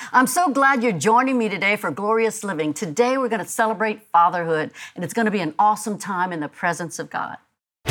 I'm so glad you're joining me today for Glorious Living. Today we're going to celebrate fatherhood, and it's going to be an awesome time in the presence of God.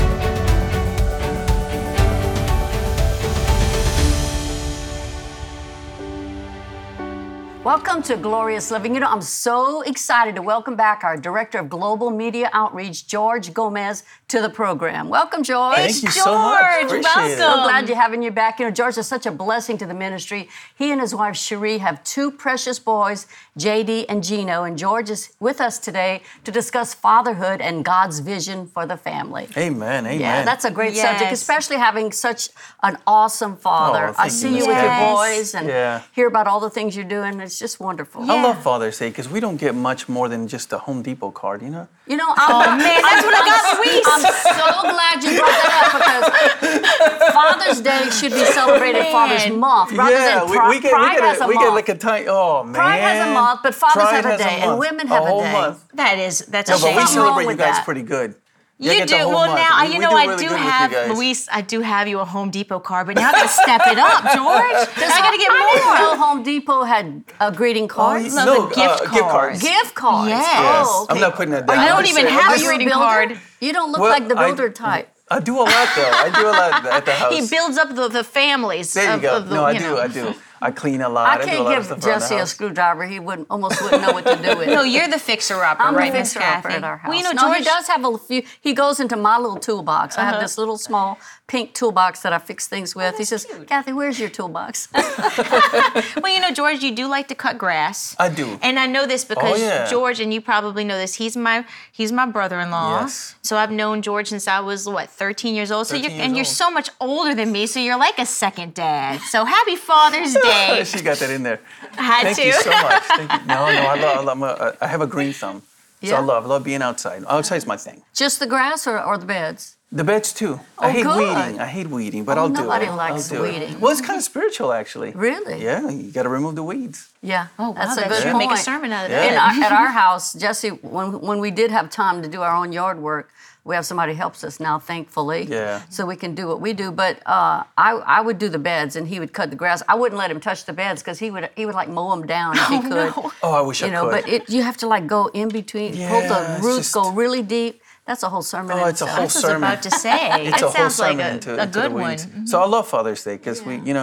Welcome to Glorious Living. You know, I'm so excited to welcome back our Director of Global Media Outreach, George Gomez, to the program. Welcome, George. Thank you so much. Appreciate Welcome. it. So glad you're having you back. You know, George is such a blessing to the ministry. He and his wife, Cherie, have two precious boys, JD and Gino, and George is with us today to discuss fatherhood and God's vision for the family. Amen, amen. Yeah, that's a great subject, especially having such an awesome father. I see you with your boys and hear about all the things you're doing. It's just wonderful. I love Father's Day because we don't get much more than just a Home Depot card, you know? You know, that's what I got, Luis. I'm so glad you brought that up because Father's Day should be celebrated Father's Month rather than Pride has a month. We get like a tiny, Pride has a month, but Fathers have a day, and women have a day. Month. That's a No, shame. but we celebrate you guys pretty good. You do. Well, now, I do have, Luis, I do have you a Home Depot card, but now I got to step it up, George. I got to get more. I didn't know Home Depot had greeting cards. No, gift cards. Gift cards. Yes. Oh, okay. I'm not putting that down. I don't even have a greeting card. You don't look like the builder type. I do a lot, though. I do a lot at the house. He builds up the families. There you go. No, I do. I clean a lot. I can't give Jesse a screwdriver. He almost wouldn't know what to do with it. No, you're the fixer-upper, I'm right, the Miss fixer-upper Kathy? at our house. Well, you know, George, he does have a few. He goes into my little toolbox. I have this little small pink toolbox that I fix things with. He says, cute. Kathy, where's your toolbox? Well, you know, George, you do like to cut grass. I do. And I know this because George, and you probably know this, he's my brother-in-law. Yes. So I've known George since I was, 13 years old. You're so much older than me, so you're like a second dad. So happy Father's Day. She got that in there. Thank you so much. Thank you. No, I have a green thumb. So I love being outside. Outside's my thing. Just the grass or the beds? The beds too. I hate weeding, but I'll do it. Nobody likes weeding. Well, it's kind of spiritual, actually. Really? Yeah, you got to remove the weeds. Yeah. Oh, wow, that's a that good should point. make a sermon out of that. At our house, Jesse, when we did have time to do our own yard work, we have somebody who helps us now, thankfully. Yeah. So we can do what we do. But I would do the beds, and he would cut the grass. I wouldn't let him touch the beds because he would like mow them down if he could. No. Oh, I wish I could. But you have to like go in between, pull the roots, go really deep. That's a whole sermon. It's a whole sermon. I was about to say. It's that a whole sounds like sermon a into good the weeds. one. So I love Father's Day because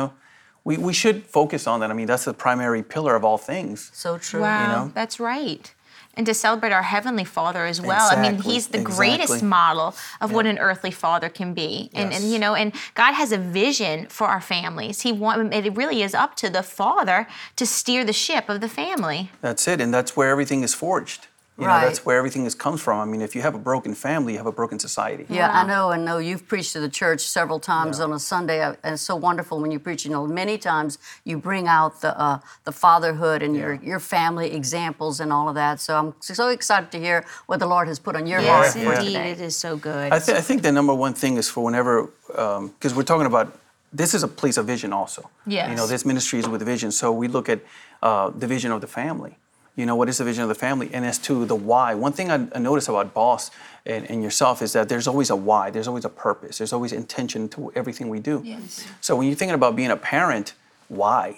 we should focus on that. I mean, that's the primary pillar of all things. So true. Wow, that's right. And to celebrate our Heavenly Father as well. I mean, He's the greatest model of what an earthly father can be. And God has a vision for our families. It really is up to the father to steer the ship of the family. That's it, and that's where everything is forged. You know, that's where everything comes from. I mean, if you have a broken family, you have a broken society. Yeah, I know. You've preached to the church several times on a Sunday, and it's so wonderful when you preach. Many times you bring out the fatherhood and your family examples and all of that. So I'm so excited to hear what the Lord has put on your heart for indeed, today. it is so good. I think the number one thing is for whenever, because we're talking about, this is a place of vision also. Yes. This ministry is with vision. So we look at the vision of the family. What is the vision of the family? And as to the why, one thing I notice about Boss and yourself is that there's always a why, there's always a purpose, there's always intention to everything we do. Yes. So when you're thinking about being a parent, why?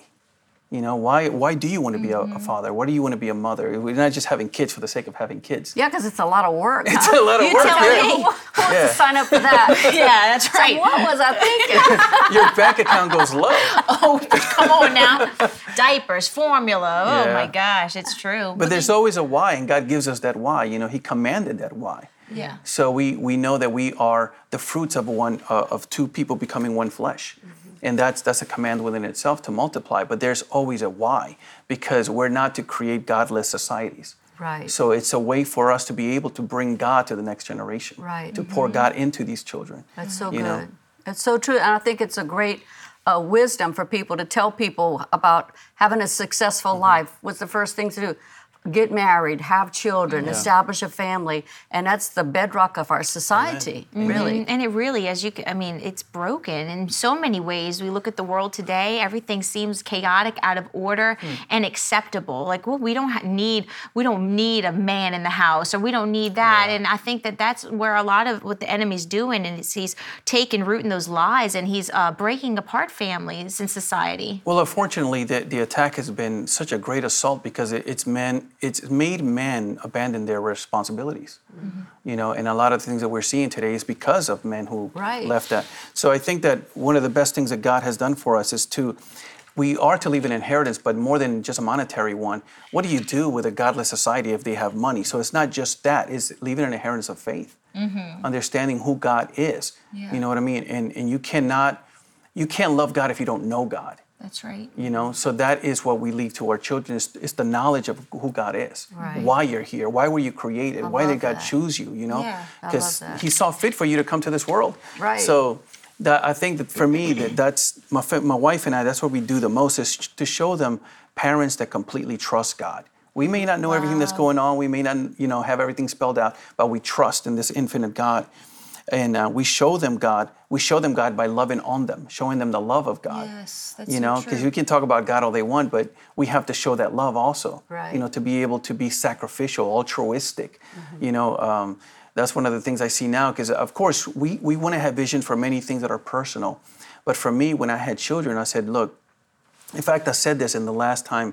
Why do you want to be a father? Why do you want to be a mother? We're not just having kids for the sake of having kids. Yeah, because it's a lot of work. It's a lot of work. You tell me. Who wants to sign up for that? Yeah, that's right. So what was I thinking? Your bank account goes low. Oh, come on now. Diapers, formula. Oh, my gosh, it's true. But there's always a why, and God gives us that why. He commanded that why. Yeah. So we know that we are the fruits of two people becoming one flesh. And that's a command within itself to multiply, but there's always a why, because we're not to create godless societies. Right. So it's a way for us to be able to bring God to the next generation. Right. To pour God into these children. That's so good. That's so true. And I think it's a great wisdom for people to tell people about having a successful life. What's the first thing to do? get married, have children, establish a family, and that's the bedrock of our society, really. And it really, it's broken in so many ways. We look at the world today, everything seems chaotic, out of order, and acceptable. Like, well, we don't need a man in the house, or we don't need that. And I think that's where a lot of what the enemy's doing, and he's taking root in those lies, and he's breaking apart families in society. Well, unfortunately, the attack has been such a great assault because it's made men abandon their responsibilities. And a lot of the things that we're seeing today is because of men who left that. So I think that one of the best things that God has done for us is we are to leave an inheritance, but more than just a monetary one. What do you do with a godless society if they have money? So it's not just that, it's leaving an inheritance of faith, understanding who God is. Yeah. You know what I mean? And you can't love God if you don't know God. That's right. So that is what we leave to our children is the knowledge of who God is, Right. why you're here, why were you created, why did God choose you, Yeah, because I love that. he saw fit for you to come to this world. Right. So I think that for me, that's my wife and I, that's what we do the most is to show them parents that completely trust God. We may not know everything that's going on, we may not, have everything spelled out, but we trust in this infinite God. And we show them God. We show them God by loving on them, showing them the love of God. Yes, that's Because we can talk about God all they want, but we have to show that love also. Right. To be able to be sacrificial, altruistic. That's one of the things I see now. Because of course we want to have visions for many things that are personal, but for me, when I had children, I said, look. In fact, I said this in the last time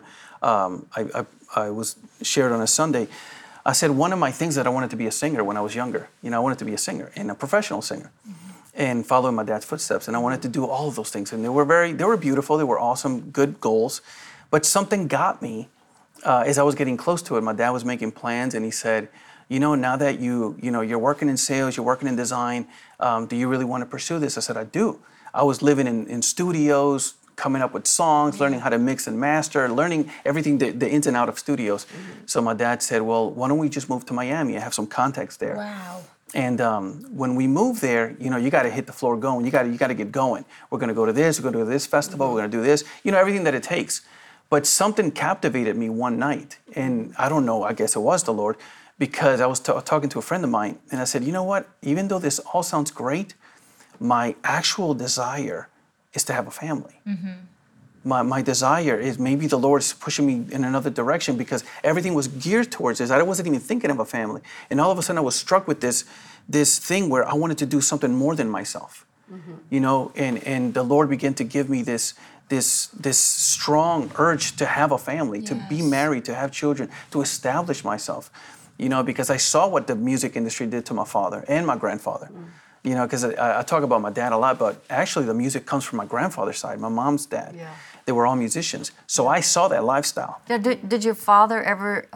I was shared on a Sunday. I said one of my things that I wanted to be a singer when I was younger. I wanted to be a singer and a professional singer, and follow in my dad's footsteps. And I wanted to do all of those things. And they were beautiful. They were awesome, good goals. But something got me as I was getting close to it. My dad was making plans, and he said, now that you're working in sales, you're working in design, do you really want to pursue this? I said, I do. I was living in studios, coming up with songs, learning how to mix and master, learning everything, the ins and out of studios. So my dad said, well, why don't we just move to Miami? I have some contacts there. Wow. And when we move there, you got to hit the floor going. You got to get going. We're going to go to this. We're going to go to this festival. We're going to do this. Everything that it takes. But something captivated me one night. And I don't know, I guess it was the Lord, because I was talking to a friend of mine. And I said, you know what? Even though this all sounds great, my actual desire is to have a family. My desire is maybe the Lord is pushing me in another direction because everything was geared towards this. I wasn't even thinking of a family. And all of a sudden I was struck with this thing where I wanted to do something more than myself. And the Lord began to give me this strong urge to have a family, to be married, to have children, to establish myself. Because I saw what the music industry did to my father and my grandfather. Because I talk about my dad a lot, but actually the music comes from my grandfather's side, my mom's dad. Yeah. They were all musicians. So I saw that lifestyle. Did your father ever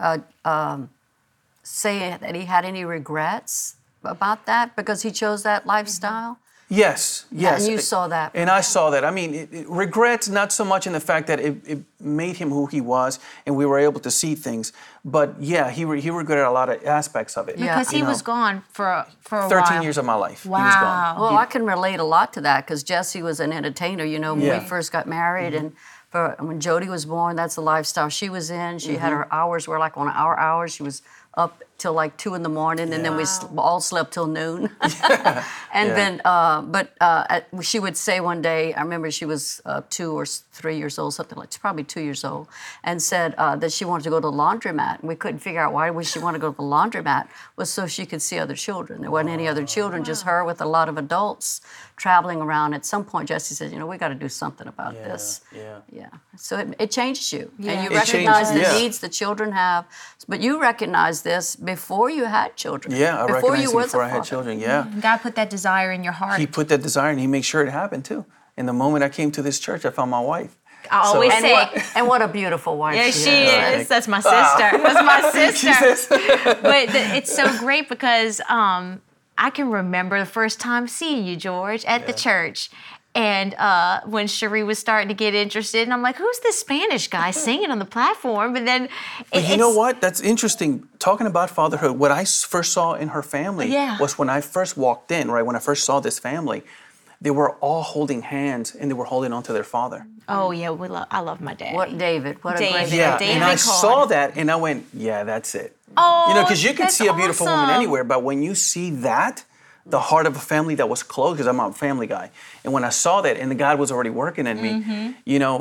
say that he had any regrets about that because he chose that lifestyle? Yes. And you saw that. And I saw that. I mean, regrets not so much in the fact that it made him who he was and we were able to see things. But yeah, he regretted a lot of aspects of it. Because he was gone for a 13 while. years of my life. Wow. He was gone. Well, I can relate a lot to that because Jesse was an entertainer. When we first got married and when Jody was born, that's the lifestyle she was in. She had her hours were like on our hours. She was up till like 2 a.m, and then we all slept till noon. Then, she would say one day, I remember she was 2 or 3 years old, something like, probably 2 years old, and said that she wanted to go to the laundromat. And we couldn't figure out why would she want to go to the laundromat. Was so she could see other children. There wasn't any other children, just her with a lot of adults traveling around. At some point, Jesse said, we got to do something about this. Yeah. So it changes you. Yeah. And you It recognize changes, the needs the children have. But you recognize this before you had children. Yeah, I before recognized you it was before a I had father. children, yeah. God put that desire in your heart. He put that desire and he made sure it happened too. And the moment I came to this church, I found my wife. I always And say, what a beautiful wife yeah, she she is. is. That's my sister. That's my sister. But it's so great because I can remember the first time seeing you, George, at the church. And when Cherie was starting to get interested, and I'm like, who's this Spanish guy singing on the platform? And then But you know what? That's interesting. Talking about fatherhood, what I first saw in her family was when I first walked in, right? When I first saw this family, they were all holding hands and they were holding on to their father. Oh yeah, I love my daddy. What David? What a David. great Yeah, David and I Cohen. saw that and I went, yeah, that's it. Oh, Because you can that's see a beautiful woman awesome. anywhere, but when you see that, the heart of a family that was close, because I'm a family guy, and when I saw that, and God was already working in me,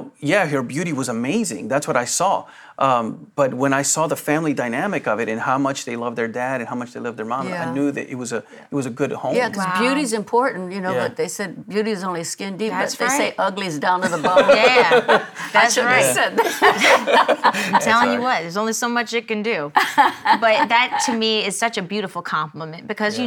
her beauty was amazing. That's what I saw. But when I saw the family dynamic of it and how much they love their dad and how much they love their mom, Yeah. I knew that it was a good home. Yeah, because Wow. beauty's important, Yeah. but they said beauty is only skin deep, That's but they say right. ugly's down to the bone. Yeah, that's Shouldn't have right. said that. I'm telling you right. what, there's only so much it can do. But that to me is such a beautiful compliment because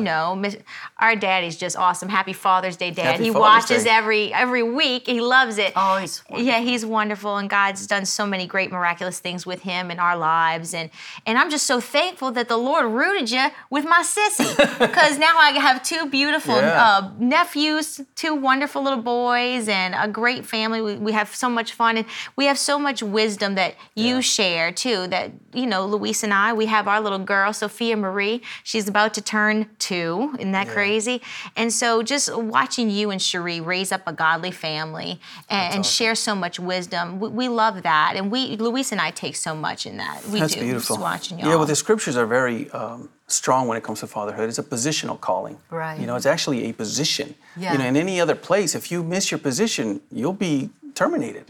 our daddy's just awesome. Happy Father's Day, Dad. Happy He Father's watches Day. every week. He loves it. Oh, he's wonderful. Yeah, he's wonderful, and God's done so many great miraculous things with him in our lives, and I'm just so thankful that the Lord rooted you with my sissy, because now I have two beautiful Yeah. nephews, two wonderful little boys, and a great family. We have so much fun, and we have so much wisdom that you share too. That Luis and I, we have our little girl Sophia Marie. She's about to turn 2. Isn't that crazy? And so just watching you and Cherie raise up a godly family and awesome. share so much wisdom, we love that, and Luis and I take so much in that. We That's do. beautiful. Just watching y'all. Yeah, well, the scriptures are very strong when it comes to fatherhood. It's a positional calling. Right. It's actually a position. Yeah. In any other place, if you miss your position, you'll be terminated.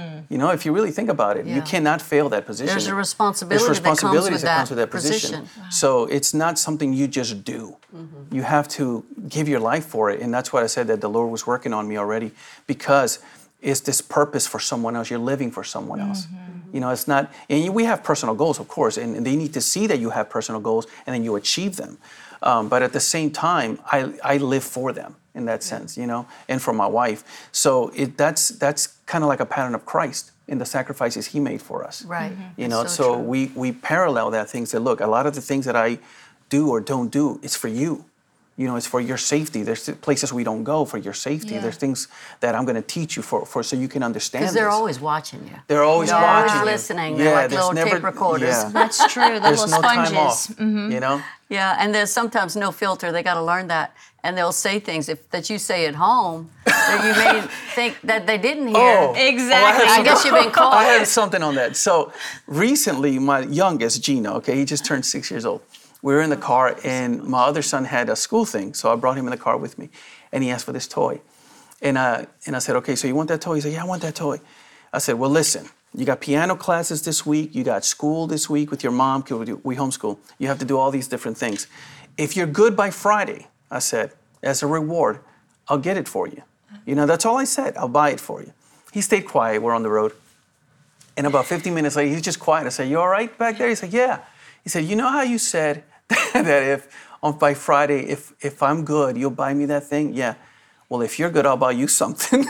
If you really think about it, you Yeah. cannot fail that position. There's a responsibility There's that comes responsibilities with that comes with that position. So it's not something you just do. You have to give your life for it. And that's why I said that the Lord was working on me already, because it's this purpose for someone else. You're living for someone else. It's not, and we have personal goals, of course, and they need to see that you have personal goals and then you achieve them. But at the same time, I live for them in that sense, and for my wife. So that's kind of like a pattern of Christ in the sacrifices he made for us. Right. So we parallel that thing. Say, look, a lot of the things that I do or don't do, it's for you. It's for your safety. There's places we don't go for your safety. Yeah. There's things that I'm going to teach you for so you can understand. Because they're this. always watching you. They're always They're watching. always you. listening. They're like there's little tape recorders. Yeah. That's true. They're There's little no sponges. time off. Yeah, and there's sometimes no filter. They got to learn that, and they'll say things that you say at home that you may think that they didn't hear. Exactly. I guess you've been caught. I had something on that. So recently, my youngest, Gino, he just turned 6 years old. We were in the car, and my other son had a school thing, so I brought him in the car with me, and he asked for this toy. And I said, okay, so you want that toy? He said, yeah, I want that toy. I said, well, listen, you got piano classes this week, you got school this week with your mom, we homeschool. You have to do all these different things. If you're good by Friday, I said, as a reward, I'll get it for you. That's all I said. I'll buy it for you. He stayed quiet. We're on the road. And about 15 minutes later, he's just quiet. I said, you all right back there? He said, yeah. He said, you know how you said that by Friday, if I'm good, you'll buy me that thing? Yeah. Well, if you're good, I'll buy you something.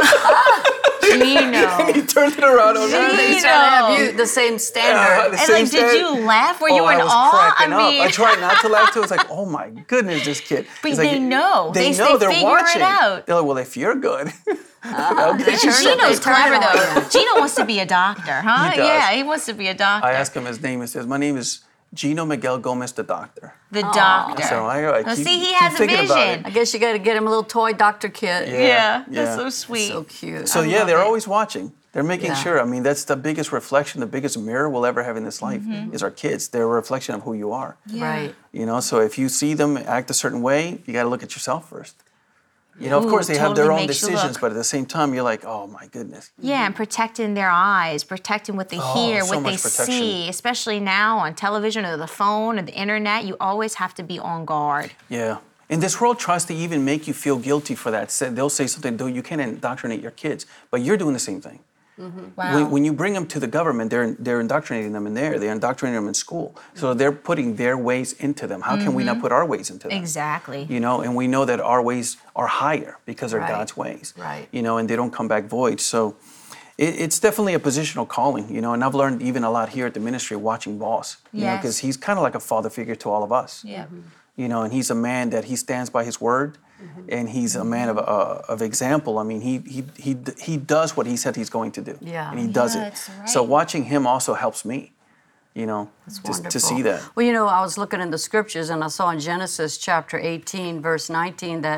Gino. He turned it around on me. He's trying to have you the same standard. The And same did you laugh? Were you I in was awe? cracking up. I tried not to laugh too. I was like, oh my goodness, this kid. But He's they like, know. They They know. They're figure it watching. out. They're like, well, if you're good, I'll get you something. Gino's clever Turn it though. on. Gino wants to be a doctor, huh? He does. Yeah, he wants to be a doctor. I asked him his name. He says, my name is Gino Miguel Gomez, the doctor. The doctor. So I Well, keep, see, he keep has a thinking about vision. it. I guess you got to get him a little toy Dr. Kit. Yeah, Yeah. that's so sweet. So cute. So love they're it. always watching. They're making Yeah. sure. I mean, that's the biggest reflection, the biggest mirror we'll ever have in this life is our kids. They're a reflection of who you are. Right. So if you see them act a certain way, you got to look at yourself first. Of course, they have their totally own makes you decisions, look. but at the same time, you're like, oh my goodness. Yeah, and protecting their eyes, protecting what they hear, so what they much protection. see, especially now on television or the phone or the internet. You always have to be on guard. Yeah. And this world tries to even make you feel guilty for that. They'll say something, you can't indoctrinate your kids, but you're doing the same thing. Wow. When you bring them to the government, they're indoctrinating them in there. They're indoctrinating them in school. So they're putting their ways into them. How can we not put our ways into them? Exactly. And we know that our ways are higher because they're Right. God's ways. Right. And they don't come back void. So it's definitely a positional calling, and I've learned even a lot here at the ministry watching Boss, Yes. because he's kind of like a father figure to all of us. Yeah. And he's a man that he stands by his word, and he's a man of example. I mean, he does what he said he's going to do, Yeah. and he does Yeah, it. that's right. So watching him also helps me, It's to wonderful. see that. Well, I was looking in the scriptures and I saw in Genesis chapter 18, verse 19, that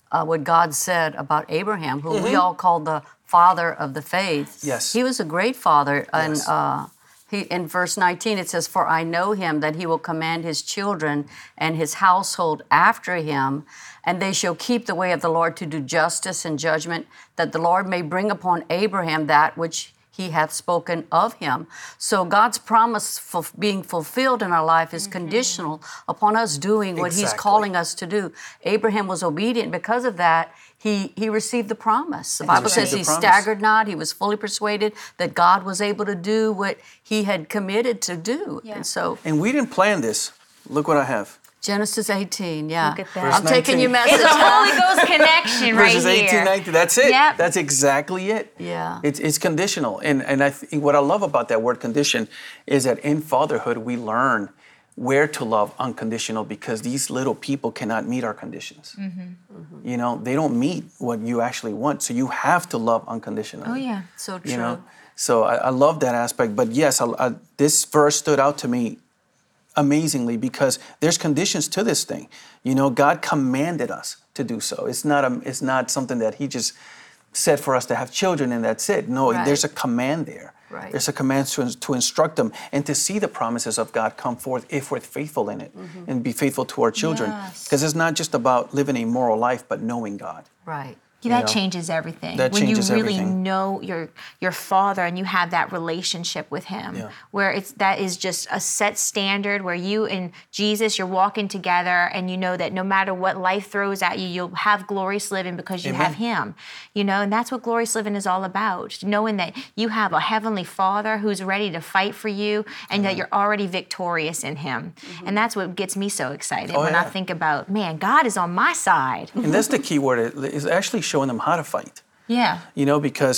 what God said about Abraham, who we all call the father of the faith. Yes. He was a great father. And Yes. in verse 19, it says, "For I know him that he will command his children and his household after him, and they shall keep the way of the Lord to do justice and judgment, that the Lord may bring upon Abraham that which he hath spoken of him." So God's promise for being fulfilled in our life is conditional upon us doing what he's Exactly. calling us to do. Abraham was obedient. Because of that, he received the promise. The Bible says received he the promise. staggered not. He was fully persuaded that God was able to do what he had committed to do. Yeah. And so And we didn't plan this. Look what I have. Genesis 18, yeah. Look at that. Verse I'm taking 19. your message. It's a Holy Ghost connection right Verses here. 18, 19. That's it. Yep. That's exactly it. Yeah. It's conditional. And I think what I love about that word condition is that in fatherhood, we learn where to love unconditional, because these little people cannot meet our conditions. You know, they don't meet what you actually want. So you have to love unconditionally. Oh, yeah. So true. You know, so I love that aspect. But yes, this verse stood out to me amazingly because there's conditions to this thing. You know, God commanded us to do so. It's not something that He just said for us to have children and that's it. No, Right. there's a command there. Right. There's a command to instruct them and to see the promises of God come forth if we're faithful in it and be faithful to our children. Yes. Because it's not just about living a moral life, but knowing God. Right. Yeah, that know? changes everything. That when changes you really everything. know your father and you have that relationship with him, Yeah. where that is just a set standard where you and Jesus, you're walking together, and you know that no matter what life throws at you, you'll have glorious living because you Amen. have him. You know, and that's what glorious living is all about. Knowing that you have a heavenly Father who's ready to fight for you, and that you're already victorious in him. And that's what gets me so excited Oh, when I yeah. think about, man, God is on my side. And that's the key word, is actually showing them how to fight. Yeah. You know, because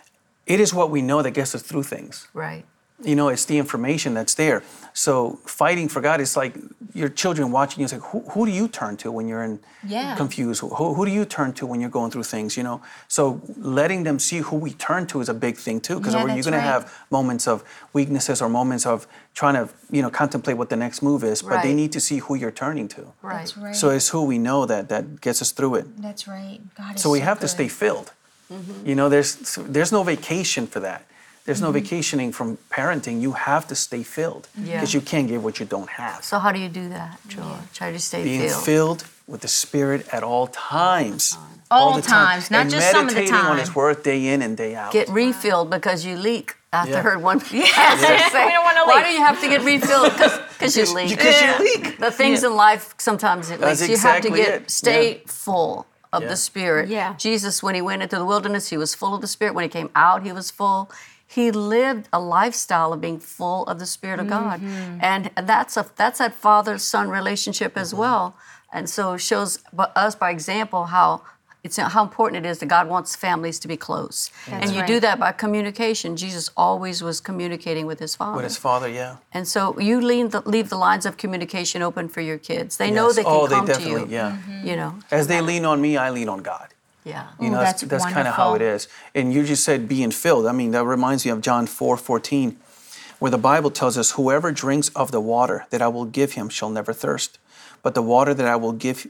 it is what we know that gets us through things. Right. You know, it's the information that's there. So fighting for God is like your children watching you. It's like, who do you turn to when you're Yeah. confused? Who do you turn to when you're going through things, you know? So letting them see who we turn to is a big thing too, because Yeah, you're that's going to right. have moments of weaknesses or moments of trying to, you know, contemplate what the next move is, but they Right. need to see who you're turning to. Right. That's right. So it's who we know that gets us through it. That's right. God is So we have to good. stay filled. You know, there's no vacation for that. There's no vacationing from parenting. You have to stay filled Yeah. because you can't give what you don't have. So how do you do that, George? How do you stay Being filled? filled with the Spirit at all times. All the time. times, not And just some of the meditating on time. His Word day in and day out. Get refilled because you leak. I Yeah. heard one pastor Yes. say, We don't wanna why leak." do you have to get refilled? Because you leak. Because you leak. The things in life, sometimes it That's leaks. You have to exactly it. stay full of Yeah. the Spirit. Yeah. Jesus, when he went into the wilderness, he was full of the Spirit. When he came out, he was full. He lived a lifestyle of being full of the Spirit of God. And that's that father-son relationship as well. And so it shows us by example how important it is that God wants families to be close. And you do right. that by communication. Jesus always was communicating with his Father. With His Father, yeah. And so you leave the lines of communication open for your kids. They know Yes. they can Oh, come they to you. definitely, yeah. You know, As they lean on me, I lean on God. yeah. You Ooh, know, that's kind of how it wonderful. is. And you just said being filled. I mean, that reminds me of John 4:14, where the Bible tells us, "Whoever drinks of the water that I will give him shall never thirst, but the water that I will give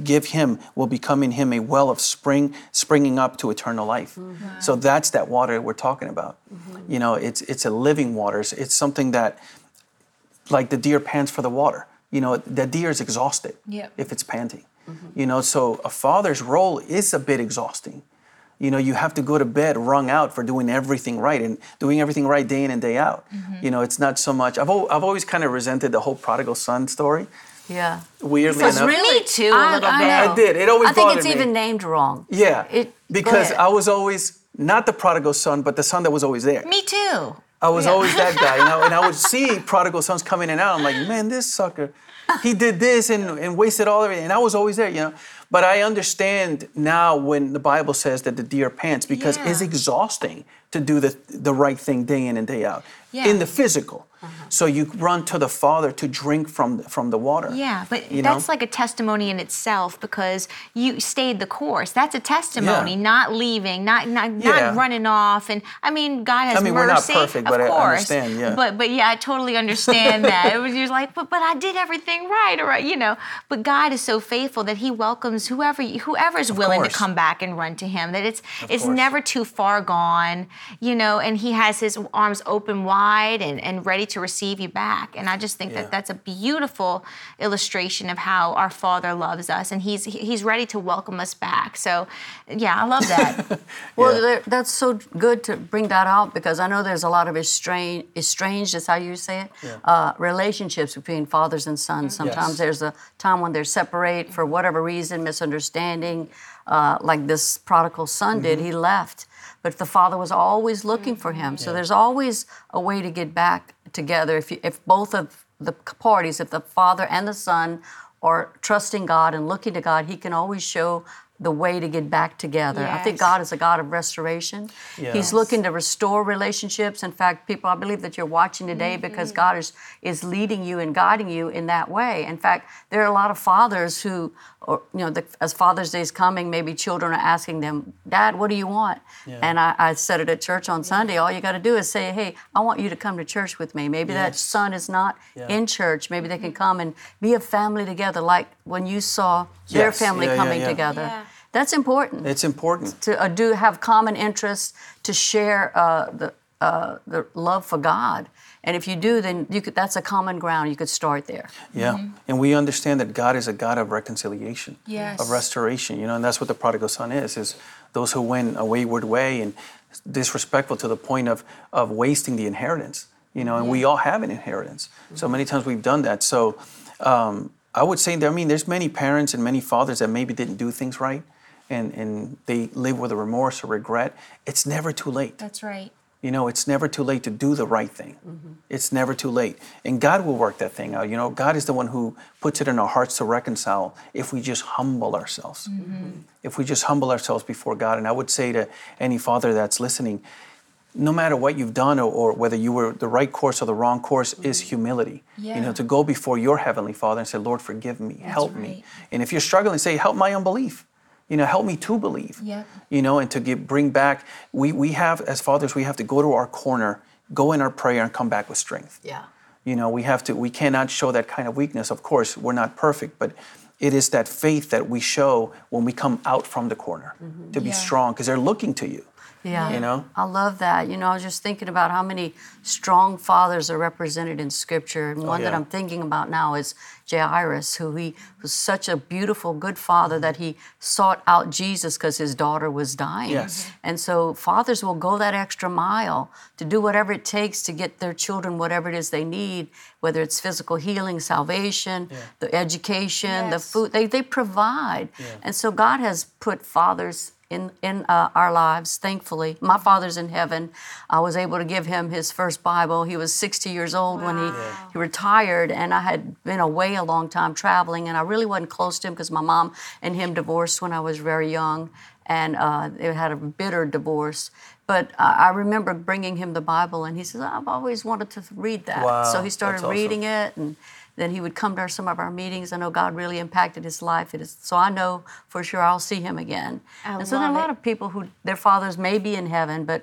him will become in him a well of springing up to eternal life." So that's that water we're talking about. You know, it's a living water. It's something that, like the deer pants for the water. You know, the deer is exhausted Yep. if it's panting. You know, so a father's role is a bit exhausting. You know, you have to go to bed wrung out for doing everything right and doing everything right day in and day out. You know, it's not so much. I've always kind of resented the whole prodigal son story. Yeah. Weirdly Because enough, really, Me too, a little bit. know. I did. It always I think bothered it's me. even named wrong. Yeah, Go because ahead. I was always not the prodigal son, but the son that was always there. Me too. I was always that guy, and I would see prodigal sons come in and out. I'm like, man, this sucker, he did this and wasted all of it, and I was always there, you know. But I understand now when the Bible says that the deer pants, because Yeah. it's exhausting to do the right thing day in and day out Yeah. in the physical. So you run to the Father to drink from the water. Yeah, but you know? that's like a testimony in itself because you stayed the course. That's a testimony, Yeah. not leaving, not Yeah. running off. And I mean, God has I mean, we're not mercy, perfect, of but I course. understand, yeah. But yeah, I totally understand that. It was you're like, but I did everything right, or you know. But God is so faithful that He welcomes comes, whoever's willing to come back and run to him, that it's never too far gone, and he has his arms open wide and ready to receive you back. And I just think that that's a beautiful illustration of how our Father loves us, and he's ready to welcome us back. So, I love that. Well, that's so good to bring that out, because I know there's a lot of estranged, is how you say it, relationships between fathers and sons. Sometimes there's a time when they're separate for whatever reason, misunderstanding, like this prodigal son did. He left, but the father was always looking for him. So there's always a way to get back together. If both of the parties, if the father and the son are trusting God and looking to God, he can always show the way to get back together. I think God is a God of restoration. He's looking to restore relationships. In fact, people, I believe that you're watching today because God is leading you and guiding you in that way. In fact, there are a lot of fathers who, as Father's Day is coming, maybe children are asking them, Dad, what do you want? And I said it at church on Sunday. All you got to do is say, hey, I want you to come to church with me. Maybe that son is not in church. Maybe they can come and be a family together, like when you saw their family coming together. Yeah. That's important. It's important to have common interests, to share the love for God, and if you do, then that's a common ground. You could start there. Yeah, and we understand that God is a God of reconciliation, of restoration. And that's what the prodigal son is those who went a wayward way and disrespectful to the point of wasting the inheritance. And we all have an inheritance. So many times we've done that. So I would say there's many parents and many fathers that maybe didn't do things right. And they live with a remorse or regret. It's never too late. That's right. It's never too late to do the right thing. It's never too late. And God will work that thing out. God is the one who puts it in our hearts to reconcile if we just humble ourselves. If we just humble ourselves before God. And I would say to any father that's listening, no matter what you've done or whether you were the right course or the wrong course, is humility. To go before your Heavenly Father and say, Lord, forgive me, help me. And if you're struggling, say, help my unbelief. Help me to believe. And to bring back, we have, as fathers, we have to go to our corner, go in our prayer and come back with strength. We cannot show that kind of weakness. Of course, we're not perfect, but it is that faith that we show when we come out from the corner to be strong, because they're looking to you. I love that. I was just thinking about how many strong fathers are represented in Scripture. And one that I'm thinking about now is Jairus, who he was such a beautiful, good father that he sought out Jesus because his daughter was dying. And so fathers will go that extra mile to do whatever it takes to get their children whatever it is they need, whether it's physical healing, salvation, the education, the food. They provide. And so God has put fathers in our lives, thankfully. My father's in heaven. I was able to give him his first Bible. He was 60 years old when he retired, and I had been away a long time traveling, and I really wasn't close to him because my mom and him divorced when I was very young, and they had a bitter divorce. But I remember bringing him the Bible, and he says, I've always wanted to read that. So he started reading it, and then he would come to some of our meetings. I know God really impacted his life. So I know for sure I'll see him again. And so there are a lot of people who their fathers may be in heaven, but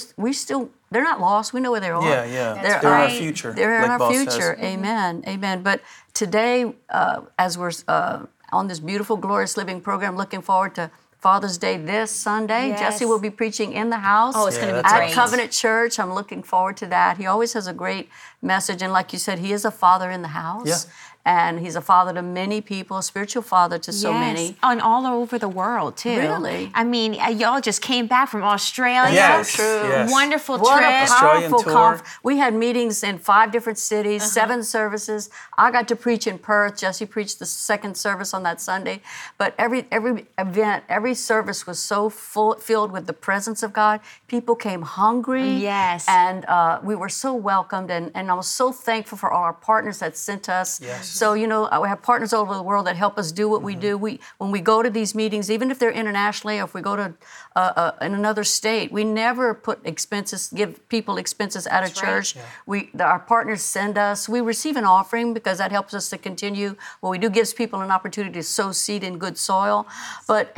they're not lost. We know where they are. They're in our future. They're in our future. Amen. Amen. But today, as we're on this beautiful, glorious living program, looking forward to Father's Day this Sunday. Jesse will be preaching in the house. Oh, it's going to be at great. Covenant Church. I'm looking forward to that. He always has a great message. And like you said, he is a father in the house. And he's a father to many people, a spiritual father to so many. And all over the world, too. Really? I mean, y'all just came back from Australia. Yes. Wonderful What trip. a powerful conference. We had meetings in 5 different cities, 7 services. I got to preach in Perth. Jesse preached the second service on that Sunday. But every event, every service was so filled with the presence of God. People came hungry. And we were so welcomed. And I was so thankful for all our partners that sent us. So, we have partners all over the world that help us do what we do. When we go to these meetings, even if they're internationally or if we go to in another state, we never give people expenses out of church. Our partners send us. We receive an offering because that helps us to continue. What we do gives people an opportunity to sow seed in good soil. But here in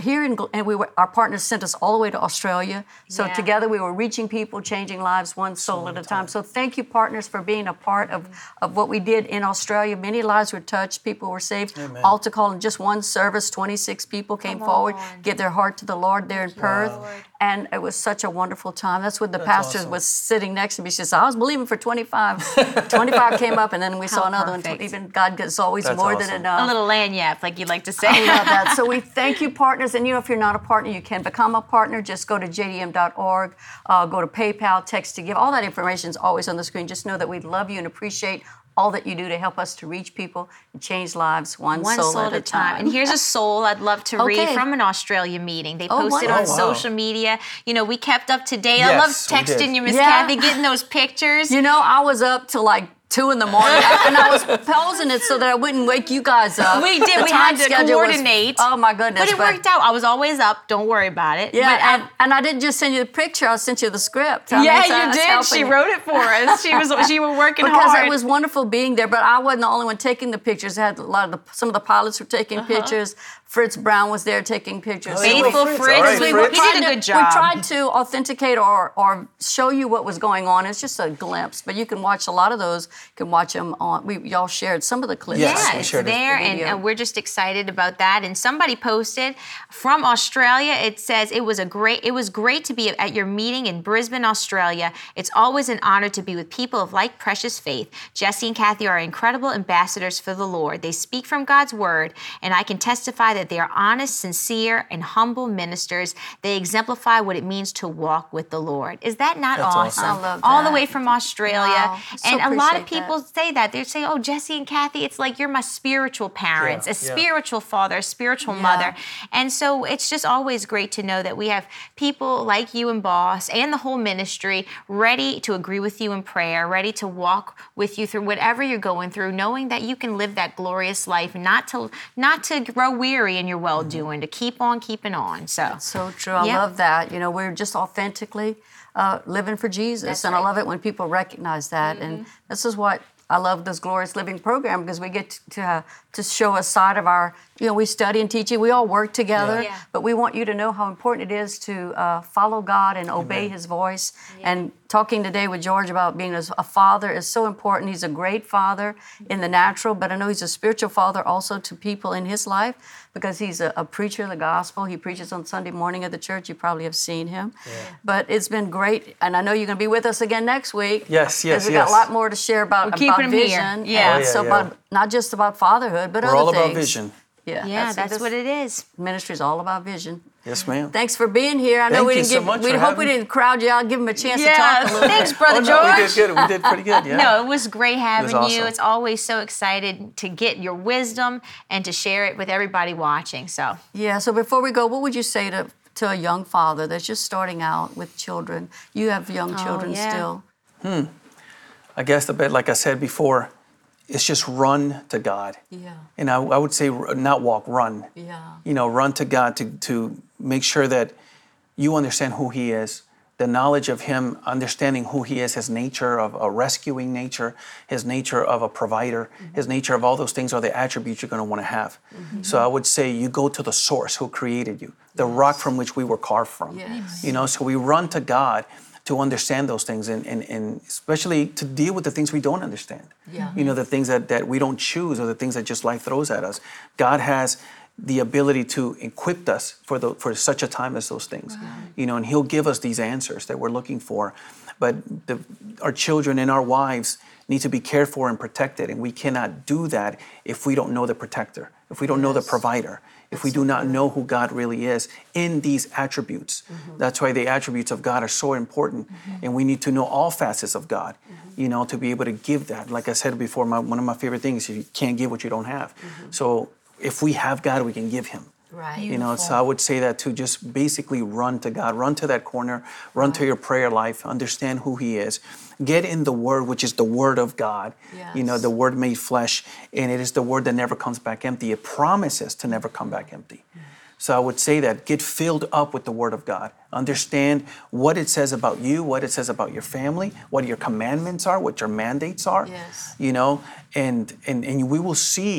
wonderful. And our partners sent us all the way to Australia. So Yeah. together we were reaching people, changing lives one soul at a time. So thank you, partners, for being a part of what we did in Australia. Many lives were touched. People were saved. Amen. Altar call in just one service, 26 people came forward, give their heart to the Lord there in Perth. And it was such a wonderful time. That's when the pastor awesome. was sitting next to me. She said, I was believing for 25. 25 came up, and then we saw another perfect. one. Even God is always That's more awesome. than enough. A little lanyard, like you like to say. I love that. So we thank you, partners. And if you're not a partner, you can become a partner. Just go to jdm.org, go to PayPal, text to give. All that information is always on the screen. Just know that we love you and appreciate all that you do to help us to reach people and change lives one soul at a time. And here's a soul I'd love to read Okay. from an Australia meeting. They Oh, posted wow. on Oh, wow. social media. We kept up to date. I love Yes, we did. texting you, Miss Yeah. Kathy, getting those pictures. I was up till like 2 in the morning, and I was posing it so that I wouldn't wake you guys up. We did. The We had time to schedule was- coordinate. oh my goodness! But it worked out. I was always up. Don't worry about it. Yeah, But, and I didn't just send you the picture; I sent you the script. I yeah, mean, so I you was did. helping She you. wrote it for us. She was working Because hard. it was wonderful being there, but I wasn't the only one taking the pictures. I had some of the pilots were taking pictures. Fritz Brown was there taking pictures. Faithful Fritz. Fritz. All right, We Fritz. did a good job. We tried to authenticate or show you what was going on. It's just a glimpse, but you can watch a lot of those. You can watch them on. Y'all shared some of the clips. Yes, Yeah, we it's shared it. there, The video. and we're just excited about that. And somebody posted from Australia. It says it was great to be at your meeting in Brisbane, Australia. It's always an honor to be with people of like precious faith. Jesse and Kathy are incredible ambassadors for the Lord. They speak from God's word, and I can testify that they are honest, sincere, and humble ministers. They exemplify what it means to walk with the Lord. Is that not That's awesome? awesome. I love All the that. way from Australia, Wow. So and a lot of appreciate people say that. They say, "Oh, Jesse and Kathy, it's like you're my spiritual parents, Yeah, a yeah. spiritual father, a spiritual Yeah. mother." And so it's just always great to know that we have people like you and Boss and the whole ministry ready to agree with you in prayer, ready to walk with you through whatever you're going through, knowing that you can live that glorious life, not to grow weary in your well-doing, to keep on keeping on. So true. I Yeah. love that. We're just authentically living for Jesus. That's and right. I love it when people recognize that. And this is what I love this Glorious Living program, because we get to show a side of our, we study and teach it. We all work together, Yeah. but we want you to know how important it is to follow God and obey His voice. And talking today with George about being a father is so important. He's a great father in the natural, but I know he's a spiritual father also to people in his life, because he's a preacher of the gospel. He preaches on Sunday morning at the church. You probably have seen him. Yeah. But it's been great, and I know you're going to be with us again next week. Yes, yes, Because we got yes. a lot more to share about keeping him here. vision. Yeah. And Oh, yeah, so yeah. about not just about fatherhood, but We're other all things. about vision. Yeah, that's what it is. Ministry is all about vision. Yes, ma'am. Thanks for being here. I know Thank we you didn't so much we for hope we having me. didn't crowd you out, give them a chance to Yeah, talk a little thanks, bit. Brother Oh, no, George. we did good. We did pretty good. Yeah. No, it was great having you. awesome. It's always so excited to get your wisdom and to share it with everybody watching. So Yeah, so before we go, what would you say to a young father that's just starting out with children? You have young children yeah. still. I guess the bit, like I said before, it's just run to God. Yeah. And I would say not walk, run. Yeah. Run to God to make sure that you understand who He is, the knowledge of Him, understanding who He is, His nature of a rescuing nature, His nature of a provider, His nature of all those things are the attributes you're going to want to have. So I would say you go to the source who created you, the rock from which we were carved from. Yes. So we run to God to understand those things and especially to deal with the things we don't understand. Yeah. The things that we don't choose or the things that just life throws at us. God has the ability to equip us for such a time as those things. And He'll give us these answers that we're looking for. But our children and our wives need to be cared for and protected, and we cannot do that if we don't know the protector, if we don't know the provider, if we do not know who God really is in these attributes. That's why the attributes of God are so important, and we need to know all facets of God, to be able to give that. Like I said before, one of my favorite things is you can't give what you don't have. So if we have God, we can give Him. Right. So I would say that to just basically run to God, run to that corner, run to your prayer life, understand who He is, get in the Word, which is the Word of God, Yes. the Word made flesh, and it is the Word that never comes back empty. It promises to never come back empty. So I would say that get filled up with the Word of God. Understand what it says about you, what it says about your family, what your commandments are, what your mandates are. Yes. And we will see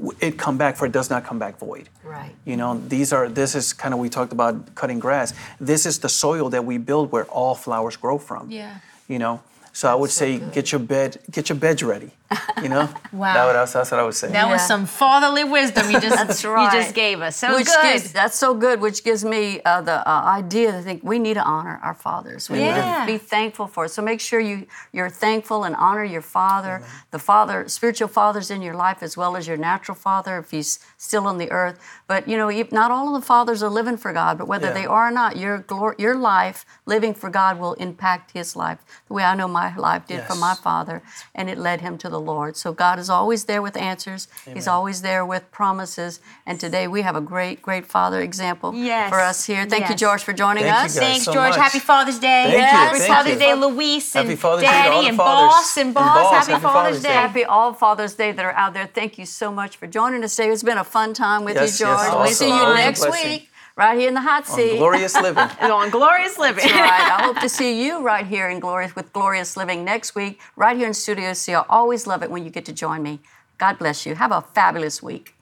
it come back, for it does not come back void. Right. You know, this is kind of, we talked about cutting grass. This is the soil that we build where all flowers grow from. Yeah. You know, so I would say get your beds ready. You know, Wow. that's what I would say. That was some fatherly wisdom you just That's right. you just gave us. So Which good. that's so good, which gives me the idea to think we need to honor our fathers. We need Yeah. to be thankful for it. So make sure you're thankful and honor your father, the father, spiritual fathers in your life, as well as your natural father if he's still on the earth. But you know, not all of the fathers are living for God, but whether Yeah. they are or not, your life living for God will impact his life the way I know my life did for Yes. my father, and it led him to the Lord. So God is always there with answers. He's always there with promises. And today we have a great, great father example Yes. for us here. Thank you, Yes. George, for joining Thank you, us. guys. Thanks, so George. much. Happy Father's Day. Thank you, Happy thank Father's you. Day, Luis, and Happy Father's Day to all Daddy, the and fathers. Boss, and Boss. Happy Happy Father's Father's Day. Day. Happy all Father's Day that are out there. Thank you so much for joining us today. It's been a fun time with Yes, you, yes, George. also. We'll see you Always a next blessing. week, right here in the hot On seat. Glorious Living. On Glorious Living. That's right. I hope to see you right here in Glorious Living next week, right here in Studio C. I always love it when you get to join me. God bless you. Have a fabulous week.